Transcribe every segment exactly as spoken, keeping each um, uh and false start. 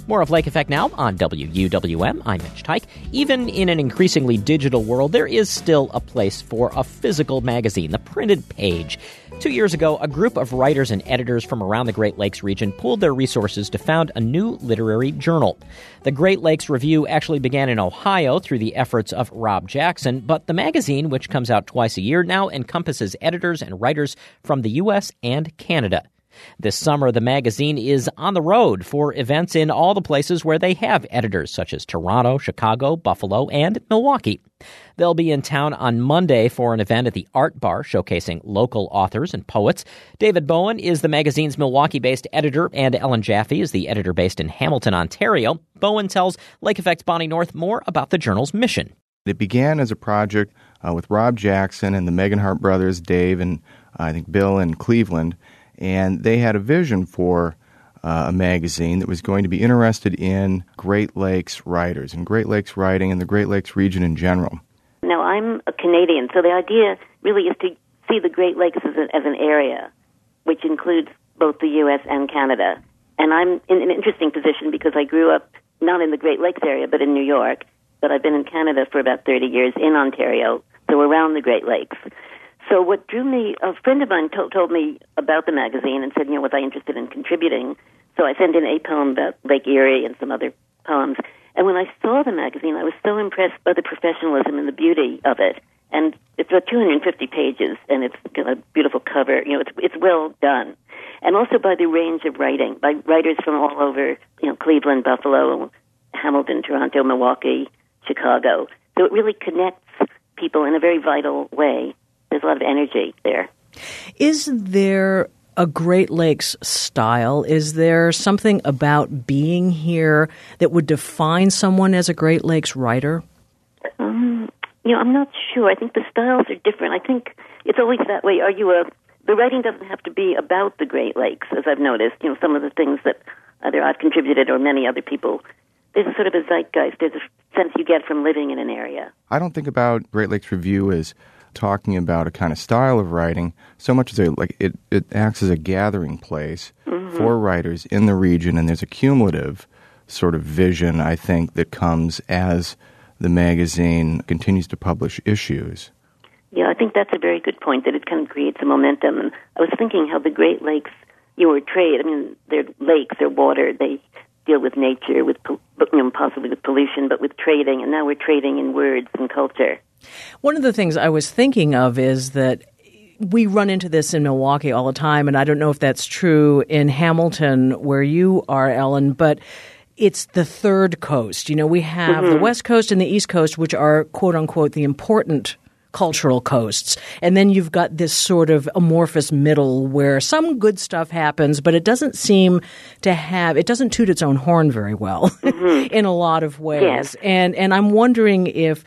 More of Lake Effect now on W U W M. I'm Mitch Tyke. Even in an increasingly digital world, there is still a place for a physical magazine, the printed page. Two years ago, a group of writers and editors from around the Great Lakes region pooled their resources to found a new literary journal. The Great Lakes Review actually began in Ohio through the efforts of Rob Jackson, but the magazine, which comes out twice a year, now encompasses editors and writers from the U S and Canada. This summer, the magazine is on the road for events in all the places where they have editors, such as Toronto, Chicago, Buffalo, and Milwaukee. They'll be in town on Monday for an event at the Art Bar showcasing local authors and poets. David Bowen is the magazine's Milwaukee-based editor, and Ellen Jaffe is the editor based in Hamilton, Ontario. Bowen tells Lake Effect's Bonnie North more about the journal's mission. It began as a project uh, with Rob Jackson and the Meganhart brothers, Dave and uh, I think Bill in Cleveland. And they had a vision for uh, a magazine that was going to be interested in Great Lakes writers and Great Lakes writing and the Great Lakes region in general. Now, I'm a Canadian, so the idea really is to see the Great Lakes as, a, as an area, which includes both the U S and Canada. And I'm in an interesting position because I grew up not in the Great Lakes area, but in New York. But I've been in Canada for about thirty years, in Ontario, so around the Great Lakes. So what drew me, a friend of mine told, told me about the magazine and said, you know, was I interested in contributing? So I sent in a poem about Lake Erie and some other poems. And when I saw the magazine, I was so impressed by the professionalism and the beauty of it. And it's about two hundred fifty pages, and it's got a beautiful cover. You know, it's it's well done. And also by the range of writing, by writers from all over, you know, Cleveland, Buffalo, Hamilton, Toronto, Milwaukee, Chicago. So it really connects people in a very vital way. There's a lot of energy there. Is there a Great Lakes style? Is there something about being here that would define someone as a Great Lakes writer? Um, you know, I'm not sure. I think the styles are different. I think it's always that way. Are you a? The writing doesn't have to be about the Great Lakes, as I've noticed. You know, some of the things that either I've contributed or many other people. There's a sort of a zeitgeist. There's a sense you get from living in an area. I don't think about Great Lakes Review as talking about a kind of style of writing so much as a, like it, it acts as a gathering place mm-hmm. for writers in the region, and there's a cumulative sort of vision, I think, that comes as the magazine continues to publish issues. Yeah, I think that's a very good point, that it kind of creates a momentum. And I was thinking how the Great Lakes, you know, trade. I mean, they're lakes, they're water, they deal with nature, with you know, possibly with pollution, but with trading, and now we're trading in words and culture. One of the things I was thinking of is that we run into this in Milwaukee all the time, and I don't know if that's true in Hamilton where you are, Ellen, but it's the third coast. You know, we have mm-hmm. the West Coast and the East Coast, which are, quote unquote, the important cultural coasts. And then you've got this sort of amorphous middle where some good stuff happens, but it doesn't seem to have, it doesn't toot its own horn very well mm-hmm. in a lot of ways. Yes. And and I'm wondering if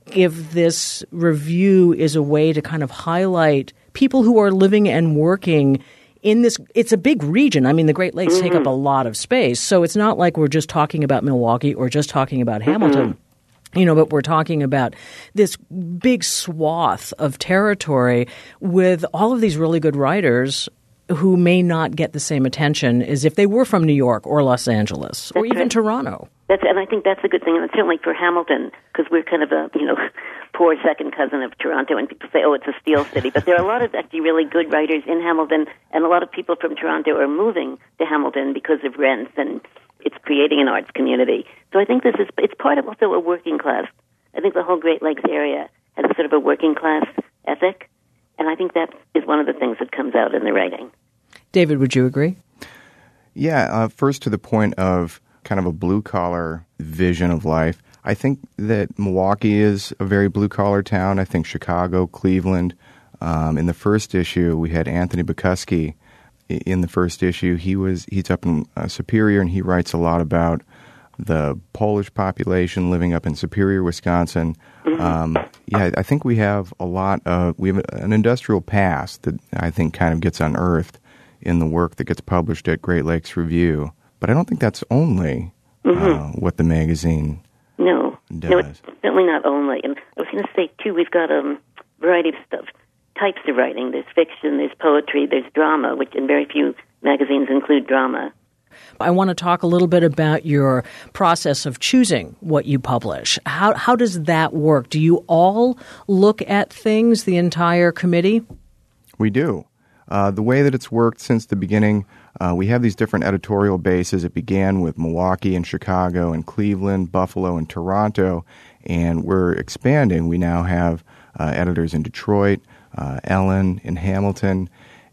if this review is a way to kind of highlight people who are living and working in this. It's a big region. I mean, the Great Lakes mm-hmm. take up a lot of space. So it's not like we're just talking about Milwaukee or just talking about mm-hmm. Hamilton. You know, but we're talking about this big swath of territory with all of these really good writers who may not get the same attention as if they were from New York or Los Angeles that's or even right. Toronto. That's, and I think that's a good thing, and certainly for Hamilton, because we're kind of a, you know, poor second cousin of Toronto, and people say, oh, it's a steel city. But there are a lot of actually really good writers in Hamilton, and a lot of people from Toronto are moving to Hamilton because of rents, and it's creating an arts community. So I think this is, it's part of also a working class. I think the whole Great Lakes area has a sort of a working class ethic, and I think that is one of the things that comes out in the writing. David, would you agree? Yeah, uh, first to the point of kind of a blue-collar vision of life. I think that Milwaukee is a very blue-collar town. I think Chicago, Cleveland. Um, in the first issue, we had Anthony Bukuski. In the first issue, he was he's up in uh, Superior, and he writes a lot about the Polish population living up in Superior, Wisconsin. Mm-hmm. Um, yeah, I think we have a lot of we have an industrial past that I think kind of gets unearthed in the work that gets published at Great Lakes Review. But I don't think that's only mm-hmm. uh, what the magazine no. does. No, it's certainly not only. And I was going to say, too, we've got a um, variety of stuff, types of writing. There's fiction, there's poetry, there's drama, which in very few magazines include drama. I want to talk a little bit about your process of choosing what you publish. How how does that work? Do you all look at things, the entire committee? We do. Uh, the way that it's worked since the beginning, uh, we have these different editorial bases. It began with Milwaukee and Chicago and Cleveland, Buffalo and Toronto, and we're expanding. We now have uh, editors in Detroit, uh, Ellen in Hamilton,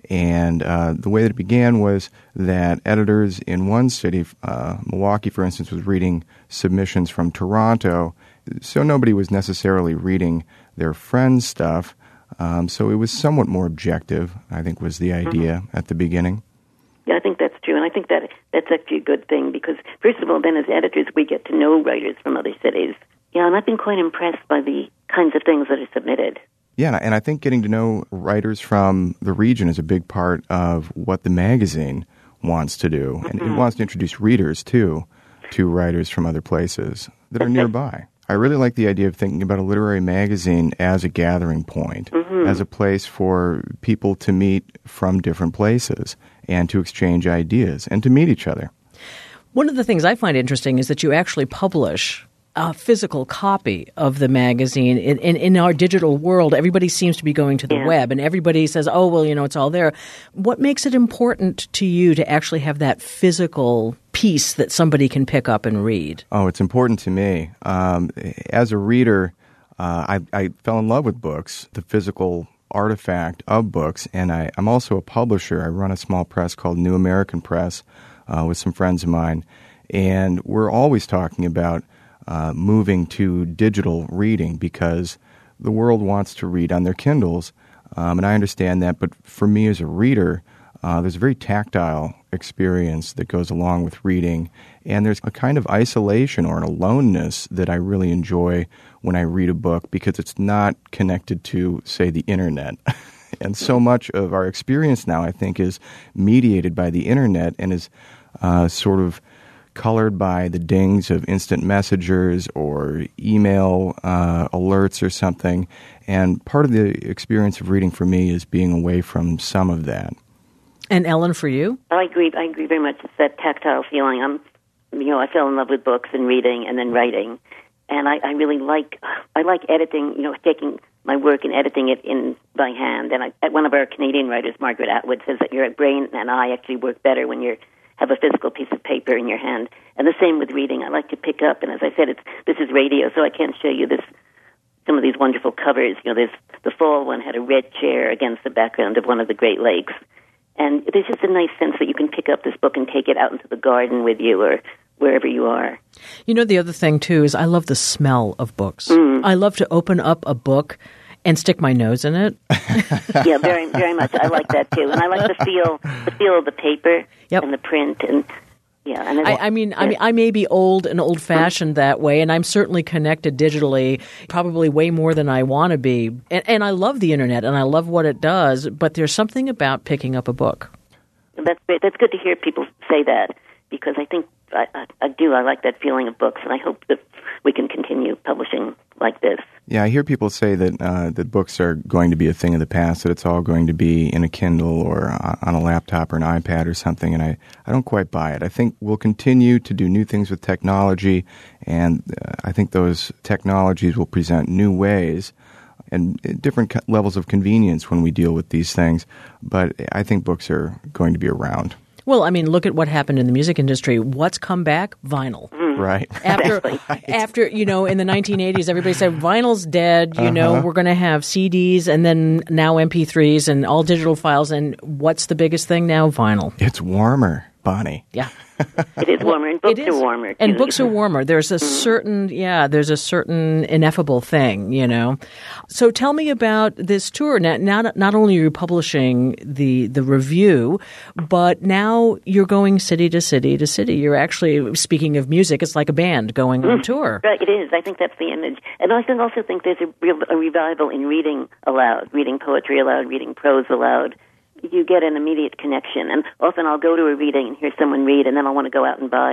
and uh, the way that it began was that editors in one city, uh, Milwaukee, for instance, was reading submissions from Toronto, so nobody was necessarily reading their friends' stuff. Um, so it was somewhat more objective, I think, was the idea mm-hmm. at the beginning. Yeah, I think that's true, and I think that that's actually a good thing because, first of all, then as editors, we get to know writers from other cities. Yeah, and I've been quite impressed by the kinds of things that are submitted. Yeah, and I think getting to know writers from the region is a big part of what the magazine wants to do. And mm-hmm. it wants to introduce readers, too, to writers from other places that are nearby. I really like the idea of thinking about a literary magazine as a gathering point, mm-hmm. as a place for people to meet from different places and to exchange ideas and to meet each other. One of the things I find interesting is that you actually publish a physical copy of the magazine. In, in, in our digital world, everybody seems to be going to the yeah. web, and everybody says, oh, well, you know, it's all there. What makes it important to you to actually have that physical piece that somebody can pick up and read? Oh, it's important to me. Um, as a reader, uh, I, I fell in love with books, the physical artifact of books, and I, I'm also a publisher. I run a small press called New American Press uh, with some friends of mine, and we're always talking about Uh, moving to digital reading because the world wants to read on their Kindles, um, and I understand that. But for me as a reader, uh, there's a very tactile experience that goes along with reading, and there's a kind of isolation or an aloneness that I really enjoy when I read a book because it's not connected to, say, the internet. And so much of our experience now, I think, is mediated by the internet and is uh, sort of colored by the dings of instant messengers or email uh, alerts or something. And part of the experience of reading for me is being away from some of that. And Ellen, for you? I agree. I agree very much. It's that tactile feeling. I'm, you know, I fell in love with books and reading and then writing, and I, I really like. I like editing. You know, taking my work and editing it in by hand. And I, one of our Canadian writers, Margaret Atwood, says that your brain and eye actually work better when you're have a physical piece of paper in your hand. And the same with reading. I like to pick up, and as I said, it's this is radio, so I can't show you this some of these wonderful covers. You know, there's the fall one had a red chair against the background of one of the Great Lakes. And there's just a nice sense that you can pick up this book and take it out into the garden with you or wherever you are. You know, the other thing, too, is I love the smell of books. Mm. I love to open up a book and stick my nose in it. Yeah, very, very much. I like that too, and I like the feel, the feel of the paper yep. and the print, and yeah. And I, I mean, yeah. I mean, I may be old and old-fashioned that way, and I'm certainly connected digitally, probably way more than I want to be. And, and I love the internet, and I love what it does. But there's something about picking up a book. That's great. That's good to hear people say that because I think I, I, I do. I like that feeling of books, and I hope that we can continue publishing like this. Yeah, I hear people say that uh, that books are going to be a thing of the past, that it's all going to be in a Kindle or on a laptop or an iPad or something, and I, I don't quite buy it. I think we'll continue to do new things with technology, and uh, I think those technologies will present new ways and different co- levels of convenience when we deal with these things, but I think books are going to be around. Well, I mean, look at what happened in the music industry. What's come back? Vinyl. Mm. Right. After, right. after you know, in the nineteen eighties, everybody said vinyl's dead. You uh-huh. know, we're going to have C Ds and then now M P threes and all digital files. And what's the biggest thing now? Vinyl. It's warmer, Bonnie. Yeah. It is warmer, and books are warmer, too. And books are warmer. There's a certain, yeah, there's a certain ineffable thing, you know. So tell me about this tour. Now, not, not only are you publishing the, the review, but now you're going city to city to city. You're actually, speaking of music, it's like a band going on tour. Right, it is. I think that's the image. And I also think there's a, real, a revival in reading aloud, reading poetry aloud, reading prose aloud. You get an immediate connection. And often I'll go to a reading and hear someone read, and then I'll want to go out and buy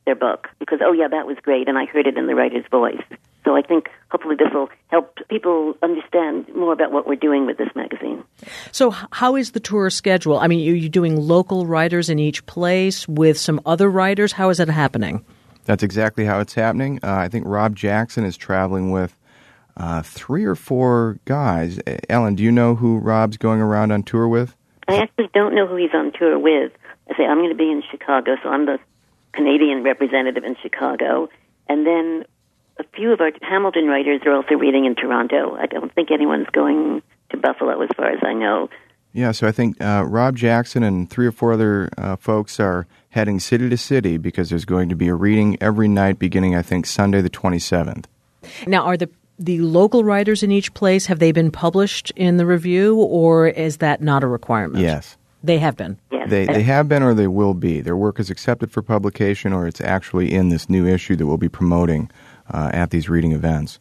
their book because, oh, yeah, that was great, and I heard it in the writer's voice. So I think hopefully this will help people understand more about what we're doing with this magazine. So how is the tour schedule? I mean, are you doing local writers in each place with some other writers? How is that happening? That's exactly how it's happening. Uh, I think Rob Jackson is traveling with uh, three or four guys. Ellen, do you know who Rob's going around on tour with? I actually don't know who he's on tour with. I say I'm going to be in Chicago, so I'm the Canadian representative in Chicago. And then a few of our Hamilton writers are also reading in Toronto. I don't think anyone's going to Buffalo as far as I know. Yeah, so I think uh, Rob Jackson and three or four other uh, folks are heading city to city because there's going to be a reading every night beginning, I think, Sunday the twenty-seventh. Now, are the the local writers in each place, have they been published in the review, or is that not a requirement? Yes. They have been? Yes. They, they have been or they will be. Their work is accepted for publication or it's actually in this new issue that we'll be promoting uh, at these reading events.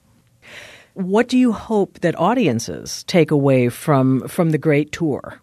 What do you hope that audiences take away from from the great tour?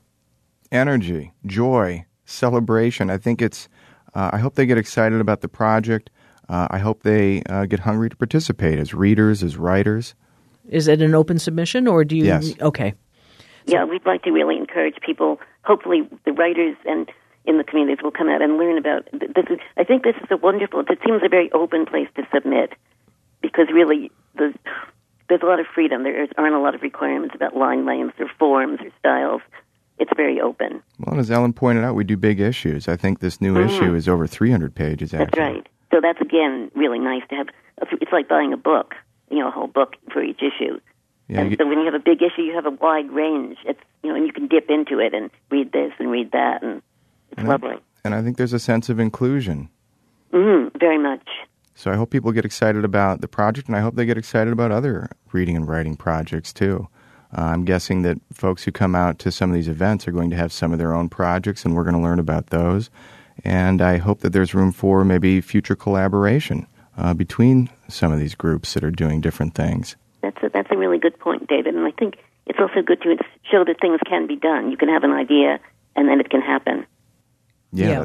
Energy, joy, celebration. I think it's, uh, I hope they get excited about the project. Uh, I hope they uh, get hungry to participate as readers, as writers. Is it an open submission or do you? Yes. Okay. Yeah, we'd like to really encourage people. Hopefully the writers and in the communities will come out and learn about this. Is, I think this is a wonderful, it seems a very open place to submit because really the there's a lot of freedom. There aren't a lot of requirements about line lengths or forms or styles. It's very open. Well, as Ellen pointed out, we do big issues. I think this new mm-hmm. issue is over three hundred pages, actually. That's right. So that's, again, really nice to have. It's like buying a book, you know, a whole book for each issue. Yeah, and you, so when you have a big issue, you have a wide range. It's, you know, and you can dip into it and read this and read that, and it's and lovely. I, and I think there's a sense of inclusion. Mm-hmm, very much. So I hope people get excited about the project, and I hope they get excited about other reading and writing projects, too. Uh, I'm guessing that folks who come out to some of these events are going to have some of their own projects, and we're going to learn about those. And I hope that there's room for maybe future collaboration uh, between some of these groups that are doing different things. That's a, that's a really good point, David. And I think it's also good to show that things can be done. You can have an idea, and then it can happen. Yeah, Yeah.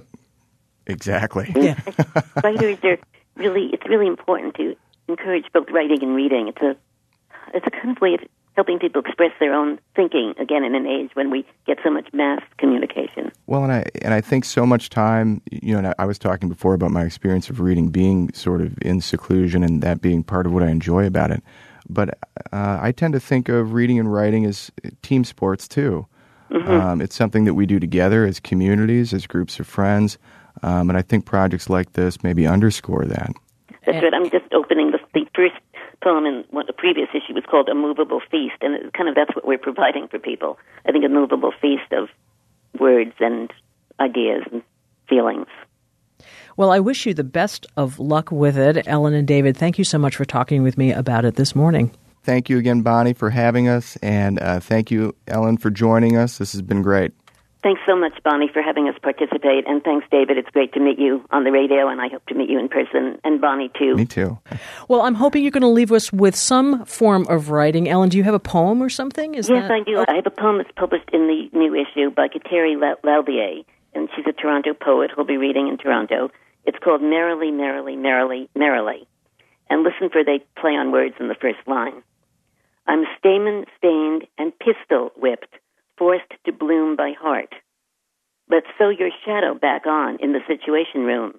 exactly. Yeah. Writers are really, it's really important to encourage both writing and reading. It's a, it's a kind of way of helping people express their own thinking, again, in an age when we get so much mass communication. Well, and I and I think so much time, you know, and I, I was talking before about my experience of reading being sort of in seclusion and that being part of what I enjoy about it. But uh, I tend to think of reading and writing as team sports, too. Mm-hmm. Um, it's something that we do together as communities, as groups of friends, um, and I think projects like this maybe underscore that. That's right. I'm just opening the, the first poem in what the previous issue was called A Movable Feast, and it, kind of that's what we're providing for people. I think a movable feast of words and ideas and feelings. Well, I wish you the best of luck with it. Ellen and David, thank you so much for talking with me about it this morning. Thank you again, Bonnie, for having us, and uh, thank you, Ellen, for joining us. This has been great. Thanks so much, Bonnie, for having us participate, and thanks, David. It's great to meet you on the radio, and I hope to meet you in person, and Bonnie, too. Me too. Well, I'm hoping you're going to leave us with some form of writing. Ellen, do you have a poem or something? Is yes, that... I do. I have a poem that's published in the new issue by Kateri Laldier, and she's a Toronto poet who'll be reading in Toronto. It's called Merrily, Merrily, Merrily, Merrily. And listen for they play on words in the first line. I'm stamen-stained and pistol-whipped, forced to bloom by heart. Let's sew your shadow back on in the Situation Room.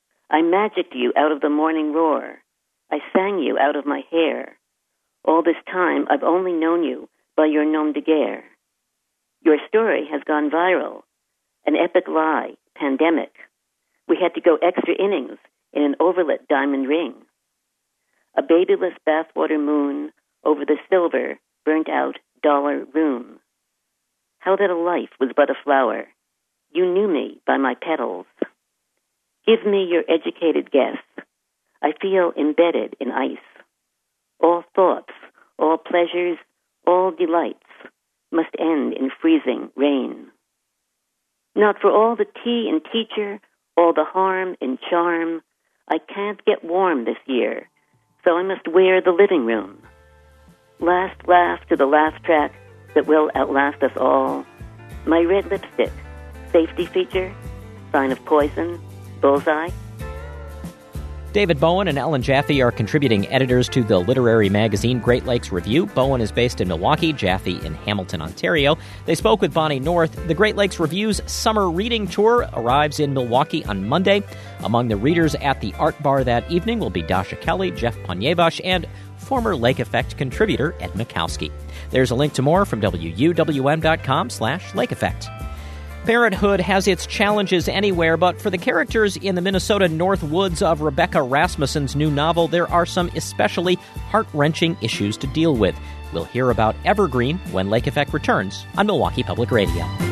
I magicked you out of the morning roar. I sang you out of my hair. All this time, I've only known you by your nom de guerre. Your story has gone viral. An epic lie, pandemic. We had to go extra innings in an overlit diamond ring. A babyless bathwater moon over the silver, burnt-out dollar room. How that a life was but a flower. You knew me by my petals. Give me your educated guess. I feel embedded in ice. All thoughts, all pleasures, all delights must end in freezing rain. Not for all the tea and teacher, all the harm and charm, I can't get warm this year, so I must wear the living room. Last laugh to the laugh track that will outlast us all. My red lipstick, safety feature, sign of poison, bullseye. David Bowen and Ellen Jaffe are contributing editors to the literary magazine Great Lakes Review. Bowen is based in Milwaukee, Jaffe in Hamilton, Ontario. They spoke with Bonnie North. The Great Lakes Review's summer reading tour arrives in Milwaukee on Monday. Among the readers at the Art Bar that evening will be Dasha Kelly, Jeff Poniewacz, and former Lake Effect contributor Ed Mikowski. There's a link to more from W U W M dot com slash Lake Effect. Parenthood has its challenges anywhere, but for the characters in the Minnesota North Woods of Rebecca Rasmussen's new novel, there are some especially heart-wrenching issues to deal with. We'll hear about Evergreen when Lake Effect returns on Milwaukee Public Radio.